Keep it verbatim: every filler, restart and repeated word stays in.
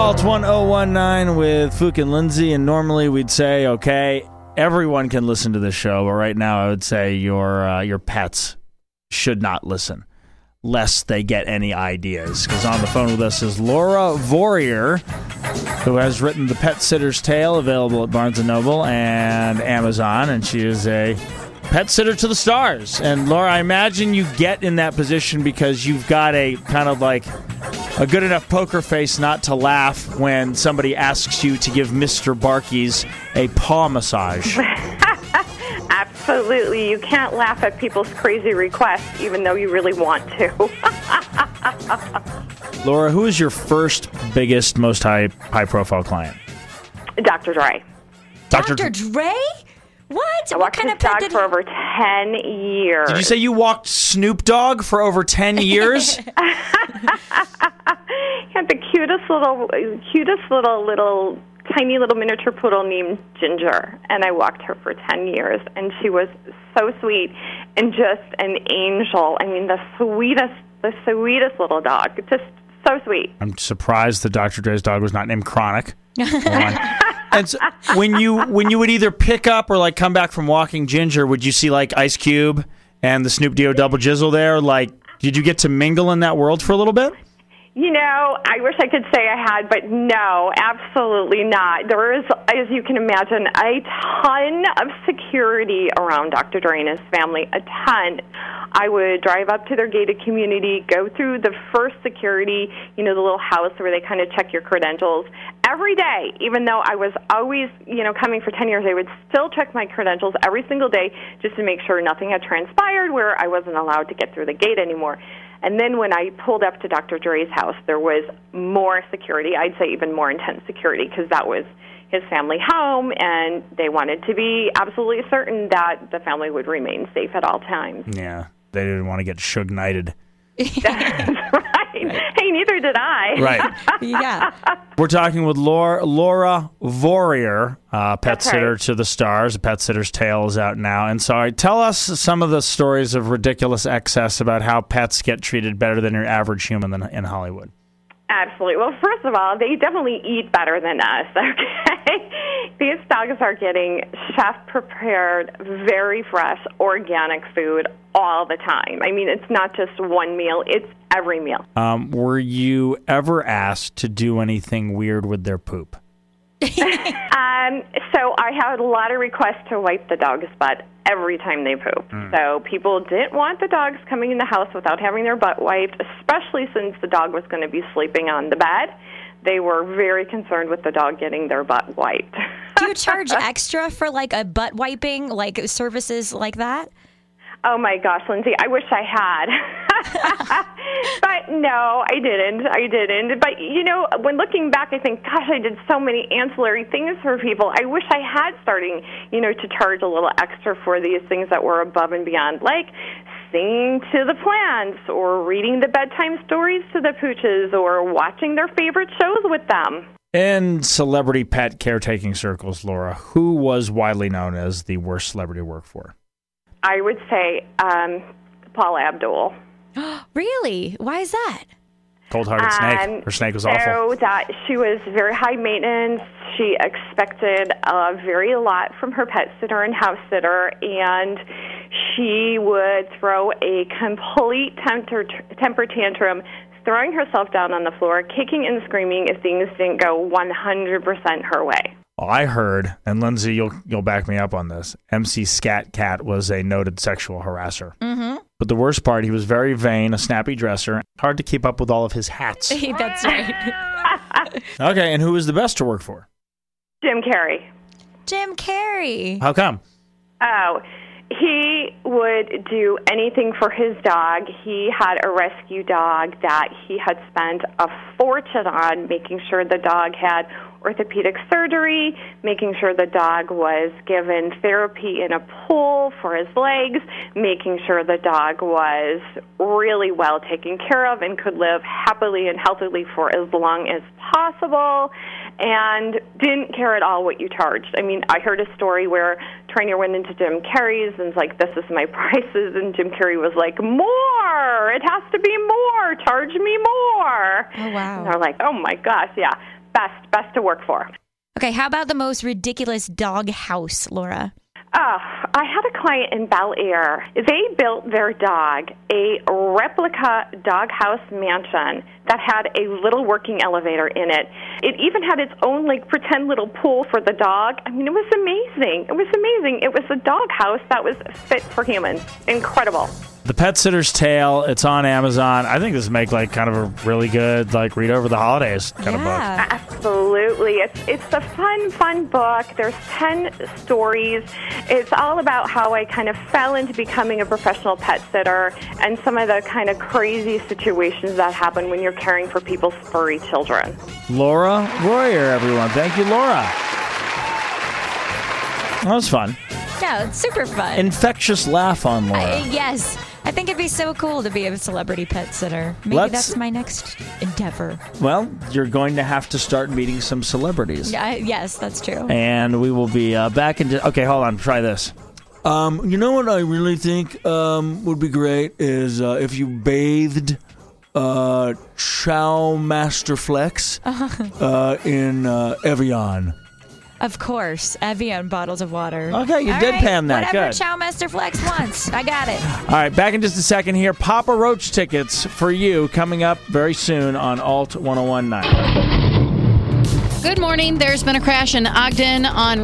Call. It's one oh one nine with Fook and Lindsay, and normally we'd say, okay, everyone can listen to this show, but right now I would say your uh, your pets should not listen, lest they get any ideas. Because on the phone with us is Laura Vorreyer, who has written The Pet Sitter's Tale, available at Barnes and Noble and Amazon, and she is a pet sitter to the stars. And Laura, I imagine you get in that position because you've got a kind of like a good enough poker face not to laugh when somebody asks you to give Mister Barkey's a paw massage. Absolutely. You can't laugh at people's crazy requests, even though you really want to. Laura, who is your first, biggest, most high high profile client? Doctor Dre. Doctor Doctor Dre? What? I what walked kind his of pet dog did for he... over ten years. Did you say you walked Snoop Dogg for over ten years? He had the cutest little, cutest little, little, tiny little miniature poodle named Ginger, and I walked her for ten years, and she was so sweet and just an angel. I mean, the sweetest, the sweetest little dog. Just so sweet. I'm surprised that Doctor Dre's dog was not named Chronic. And so when you when you would either pick up or like come back from walking Ginger, would you see like Ice Cube and the Snoop D-O Double Jizzle there? Like, did you get to mingle in that world for a little bit? You know, I wish I could say I had, but no, absolutely not. There is, as you can imagine, a ton of security around Doctor Dre and his family, a ton. I would drive up to their gated community, go through the first security, you know, the little house where they kind of check your credentials. Every day, even though I was always, you know, coming for ten years, I would still check my credentials every single day just to make sure nothing had transpired where I wasn't allowed to get through the gate anymore. And then when I pulled up to Doctor Dre's house, there was more security. I'd say even more intense security because that was his family home, and they wanted to be absolutely certain that the family would remain safe at all times. Yeah, they didn't want to get Suge Knighted. That's right. Hey, neither did I. Right. Yeah. We're talking with Laura, Laura Vorreyer, uh, Pet That's Sitter right. to the Stars. The Pet Sitter's Tale is out now. And so tell us some of the stories of ridiculous excess about how pets get treated better than your average human in, in Hollywood. Absolutely. Well, first of all, they definitely eat better than us, okay? These dogs are getting chef-prepared, very fresh, organic food all the time. I mean, it's not just one meal, it's every meal. Um, were you ever asked to do anything weird with their poop? um, so I had a lot of requests to wipe the dog's butt every time they poop. Mm. So people didn't want the dogs coming in the house without having their butt wiped, especially since the dog was going to be sleeping on the bed. They were very concerned with the dog getting their butt wiped. Do you charge extra for like a butt wiping, like services like that? Oh, my gosh, Lindsay, I wish I had. But no, I didn't. I didn't. But, you know, when looking back, I think, gosh, I did so many ancillary things for people. I wish I had starting, you know, to charge a little extra for these things that were above and beyond, like singing to the plants or reading the bedtime stories to the pooches or watching their favorite shows with them. In celebrity pet caretaking circles, Laura, who was widely known as the worst celebrity to work for? I would say um, Paula Abdul. Really? Why is that? Cold-hearted snake. Um, Her snake was so awful. That she was very high maintenance. She expected a very lot from her pet sitter and house sitter, and she would throw a complete temper, temper tantrum, throwing herself down on the floor, kicking and screaming if things didn't go one hundred percent her way. Well, I heard, and Lindsay, you'll you'll back me up on this, M C Scat Cat was a noted sexual harasser. Mm-hmm. But the worst part, he was very vain, a snappy dresser, hard to keep up with all of his hats. That's right. Okay, and who was the best to work for? Jim Carrey. Jim Carrey. How come? Oh, he would do anything for his dog. He had a rescue dog that he had spent a fortune on making sure the dog had orthopedic surgery, making sure the dog was given therapy in a pool for his legs, making sure the dog was really well taken care of and could live happily and healthily for as long as possible, and didn't care at all what you charged. I mean, I heard a story where a trainer went into Jim Carrey's and was like, this is my prices, and Jim Carrey was like, more! It has to be more! Charge me more! Oh, wow. And they're like, oh, my gosh, yeah. best, best to work for. Okay, how about the most ridiculous dog house, Laura? Oh, I had a client in Bel Air. They built their dog a replica doghouse mansion that had a little working elevator in it. It even had its own, like, pretend little pool for the dog. I mean, it was amazing. It was amazing. It was a doghouse that was fit for humans. Incredible. The Pet Sitter's Tale. It's on Amazon. I think this would make like kind of a really good like read over the holidays kind Yeah. of book. Absolutely. It's it's a fun, fun book. There's ten stories. It's all about how I kind of fell into becoming a professional pet sitter and some of the kind of crazy situations that happen when you're caring for people's furry children. Laura Royer, everyone. Thank you, Laura. That was fun. Yeah, it's super fun. Infectious laugh on Laura. I, yes. I think it'd be so cool to be a celebrity pet sitter. Maybe Let's- that's my next endeavor. Well, you're going to have to start meeting some celebrities. Yeah, yes, that's true. And we will be uh, back in... Okay, hold on. Try this. Um, you know what I really think um, would be great is uh, if you bathed uh, Chow Master Flex uh, in uh, Evian. Of course, Evian bottles of water. Okay, you All deadpan that. Whatever Good. Chow Master Flex wants. I got it. All right, back in just a second here. Papa Roach tickets for you coming up very soon on Alt ten nineteen. Good morning. There's been a crash in Ogden on